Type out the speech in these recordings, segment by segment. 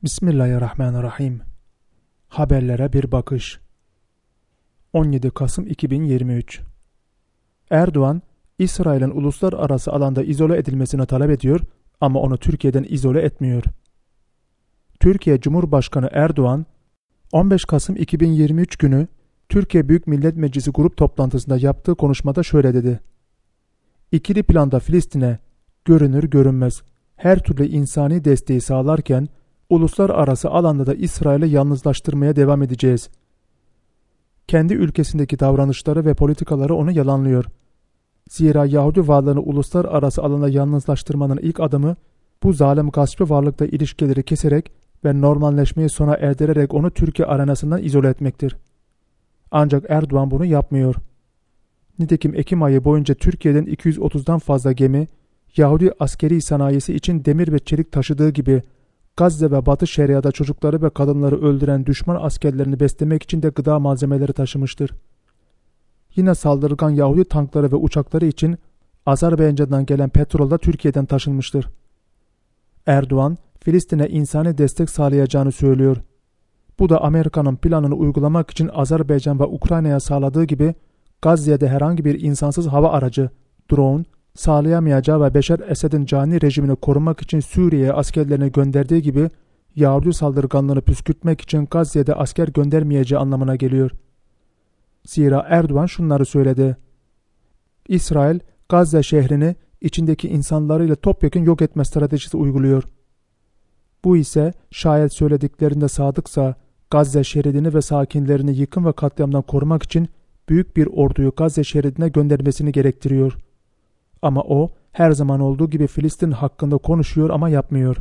Bismillahirrahmanirrahim. Haberlere bir bakış. 17 Kasım 2023. Erdoğan, İsrail'in uluslararası alanda izole edilmesini talep ediyor ama onu Türkiye'den izole etmiyor. Türkiye Cumhurbaşkanı Erdoğan, 15 Kasım 2023 günü Türkiye Büyük Millet Meclisi grup toplantısında yaptığı konuşmada şöyle dedi. İkili planda Filistin'e görünür görünmez her türlü insani desteği sağlarken uluslararası alanda da İsrail'i yalnızlaştırmaya devam edeceğiz. Kendi ülkesindeki davranışları ve politikaları onu yalanlıyor. Zira Yahudi varlığını uluslararası alanda yalnızlaştırmanın ilk adımı bu zalim gaspçı varlıkla ilişkileri keserek ve normalleşmeyi sona erdirerek onu Türkiye arenasından izole etmektir. Ancak Erdoğan bunu yapmıyor. Nitekim Ekim ayı boyunca Türkiye'den 230'dan fazla gemi Yahudi askeri sanayisi için demir ve çelik taşıdığı gibi Gazze ve Batı Şeria'da çocukları ve kadınları öldüren düşman askerlerini beslemek için de gıda malzemeleri taşımıştır. Yine saldırgan Yahudi tankları ve uçakları için Azerbaycan'dan gelen petrol da Türkiye'den taşınmıştır. Erdoğan, Filistin'e insani destek sağlayacağını söylüyor. Bu da Amerika'nın planını uygulamak için Azerbaycan ve Ukrayna'ya sağladığı gibi Gazze'de herhangi bir insansız hava aracı, drone, sağlayamayacağı ve Beşar Esed'in cani rejimini korumak için Suriye'ye askerlerini gönderdiği gibi Yahudi saldırganlığını püskürtmek için Gazze'de asker göndermeyeceği anlamına geliyor. Zira Erdoğan şunları söyledi. İsrail, Gazze şehrini içindeki insanlarıyla topyekun yok etme stratejisi uyguluyor. Bu ise şayet söylediklerinde sadıksa Gazze şeridini ve sakinlerini yıkım ve katliamdan korumak için büyük bir orduyu Gazze şeridine göndermesini gerektiriyor. Ama o her zaman olduğu gibi Filistin hakkında konuşuyor ama yapmıyor.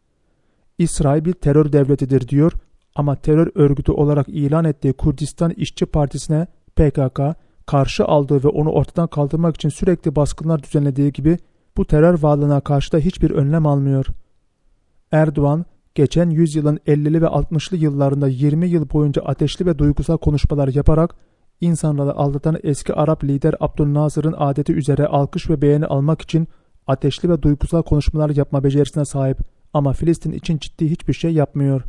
İsrail bir terör devletidir diyor ama terör örgütü olarak ilan ettiği Kürdistan İşçi Partisi'ne PKK karşı aldığı ve onu ortadan kaldırmak için sürekli baskınlar düzenlediği gibi bu terör varlığına karşı da hiçbir önlem almıyor. Erdoğan, geçen yüzyılın 50'li ve 60'lı yıllarında 20 yıl boyunca ateşli ve duygusal konuşmalar yaparak İnsanları aldatan eski Arap lider Abdülnasır'ın adeti üzere alkış ve beğeni almak için ateşli ve duygusal konuşmalar yapma becerisine sahip ama Filistin için ciddi hiçbir şey yapmıyor.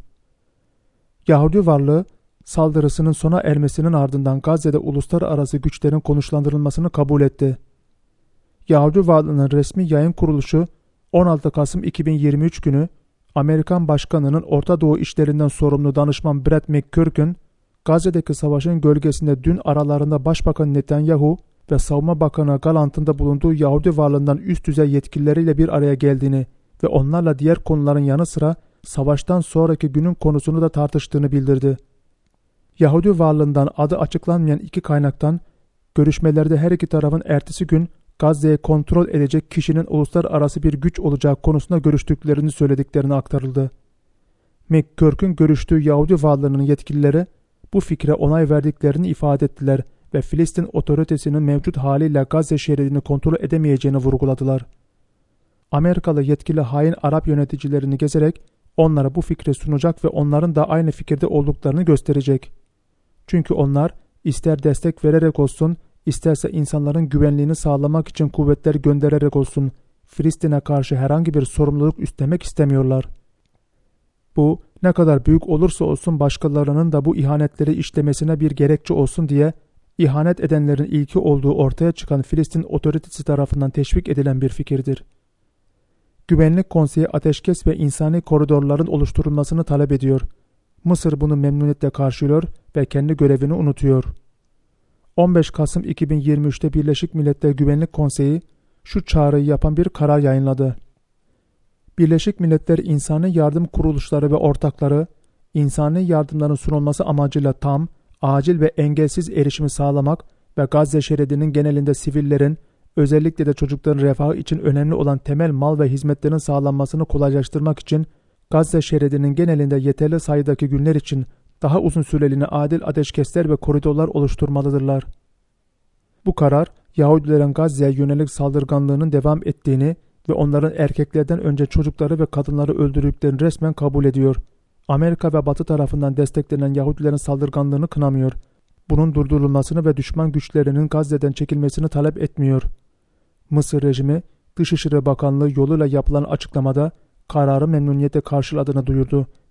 Yahudi varlığı saldırısının sona ermesinin ardından Gazze'de uluslararası güçlerin konuşlandırılmasını kabul etti. Yahudi varlığının resmi yayın kuruluşu 16 Kasım 2023 günü Amerikan Başkanı'nın Orta Doğu işlerinden sorumlu danışman Brett McGurk'ün Gazze'deki savaşın gölgesinde dün aralarında Başbakan Netanyahu ve Savunma Bakanı Gallant'ın da bulunduğu Yahudi varlığından üst düzey yetkilileriyle bir araya geldiğini ve onlarla diğer konuların yanı sıra savaştan sonraki günün konusunu da tartıştığını bildirdi. Yahudi varlığından adı açıklanmayan iki kaynaktan görüşmelerde her iki tarafın ertesi gün Gazze'yi kontrol edecek kişinin uluslararası bir güç olacağı konusunda görüştüklerini söylediklerini aktarıldı. McGurk'ün görüştüğü Yahudi varlığının yetkilileri bu fikre onay verdiklerini ifade ettiler ve Filistin otoritesinin mevcut haliyle Gazze şeridini kontrol edemeyeceğini vurguladılar. Amerikalı yetkili hain Arap yöneticilerini gezerek onlara bu fikri sunacak ve onların da aynı fikirde olduklarını gösterecek. Çünkü onlar ister destek vererek olsun, isterse insanların güvenliğini sağlamak için kuvvetler göndererek olsun, Filistin'e karşı herhangi bir sorumluluk üstlenmek istemiyorlar. Bu ne kadar büyük olursa olsun başkalarının da bu ihanetleri işlemesine bir gerekçe olsun diye ihanet edenlerin ilki olduğu ortaya çıkan Filistin otoritesi tarafından teşvik edilen bir fikirdir. Güvenlik Konseyi ateşkes ve insani koridorların oluşturulmasını talep ediyor. Mısır bunu memnuniyetle karşılıyor ve kendi görevini unutuyor. 15 Kasım 2023'te Birleşik Milletler Güvenlik Konseyi şu çağrıyı yapan bir karar yayınladı. Birleşik Milletler İnsani Yardım Kuruluşları ve ortakları, insani yardımların sunulması amacıyla tam, acil ve engelsiz erişimi sağlamak ve Gazze şeridinin genelinde sivillerin, özellikle de çocukların refahı için önemli olan temel mal ve hizmetlerin sağlanmasını kolaylaştırmak için Gazze şeridinin genelinde yeterli sayıdaki günler için daha uzun süreliğine adil ateşkesler ve koridorlar oluşturmalıdırlar. Bu karar, Yahudilerin Gazze'ye yönelik saldırganlığının devam ettiğini ve onların erkeklerden önce çocukları ve kadınları öldürdüklerini resmen kabul ediyor. Amerika ve Batı tarafından desteklenen Yahudilerin saldırganlığını kınamıyor. Bunun durdurulmasını ve düşman güçlerinin Gazze'den çekilmesini talep etmiyor. Mısır rejimi Dışişleri Bakanlığı yoluyla yapılan açıklamada kararı memnuniyetle karşıladığını duyurdu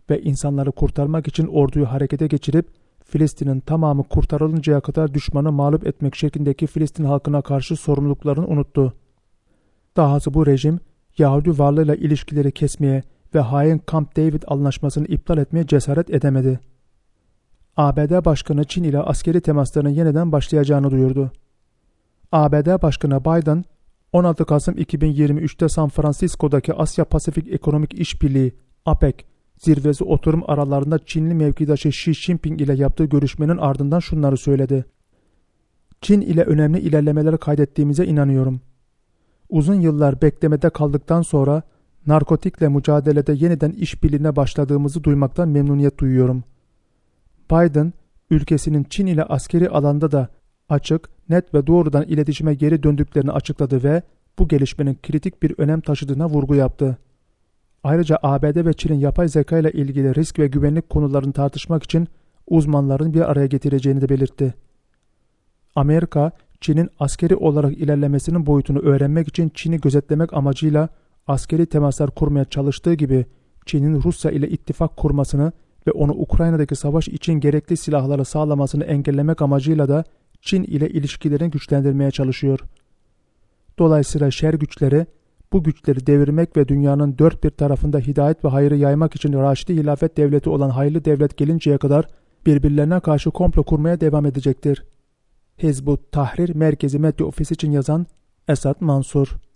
ve insanları kurtarmak için orduyu harekete geçirip Filistin'in tamamı kurtarılıncaya kadar düşmanı mağlup etmek şeklindeki Filistin halkına karşı sorumluluklarını unuttu. Dahası bu rejim Yahudi varlığıyla ilişkileri kesmeye ve hain Camp David anlaşmasını iptal etmeye cesaret edemedi. ABD Başkanı Çin ile askeri temaslarının yeniden başlayacağını duyurdu. ABD Başkanı Biden, 16 Kasım 2023'te San Francisco'daki Asya-Pasifik Ekonomik İşbirliği (APEC) zirvesi oturum aralarında Çinli mevkidaşı Xi Jinping ile yaptığı görüşmenin ardından şunları söyledi. Çin ile önemli ilerlemeler kaydettiğimize inanıyorum. Uzun yıllar beklemede kaldıktan sonra narkotikle mücadelede yeniden işbirliğine başladığımızı duymaktan memnuniyet duyuyorum. Biden, ülkesinin Çin ile askeri alanda da açık, net ve doğrudan iletişime geri döndüklerini açıkladı ve bu gelişmenin kritik bir önem taşıdığına vurgu yaptı. Ayrıca ABD ve Çin'in yapay zeka ile ilgili risk ve güvenlik konularını tartışmak için uzmanların bir araya getireceğini de belirtti. Amerika, Çin'in askeri olarak ilerlemesinin boyutunu öğrenmek için Çin'i gözetlemek amacıyla askeri temaslar kurmaya çalıştığı gibi Çin'in Rusya ile ittifak kurmasını ve onu Ukrayna'daki savaş için gerekli silahları sağlamasını engellemek amacıyla da Çin ile ilişkilerini güçlendirmeye çalışıyor. Dolayısıyla şer güçleri, bu güçleri devirmek ve dünyanın dört bir tarafında hidayet ve hayrı yaymak için Raşidi Hilafet Devleti olan hayırlı devlet gelinceye kadar birbirlerine karşı komplo kurmaya devam edecektir. Hizbut Tahrir Merkezi Medya Ofisi için yazan Esat Mansur.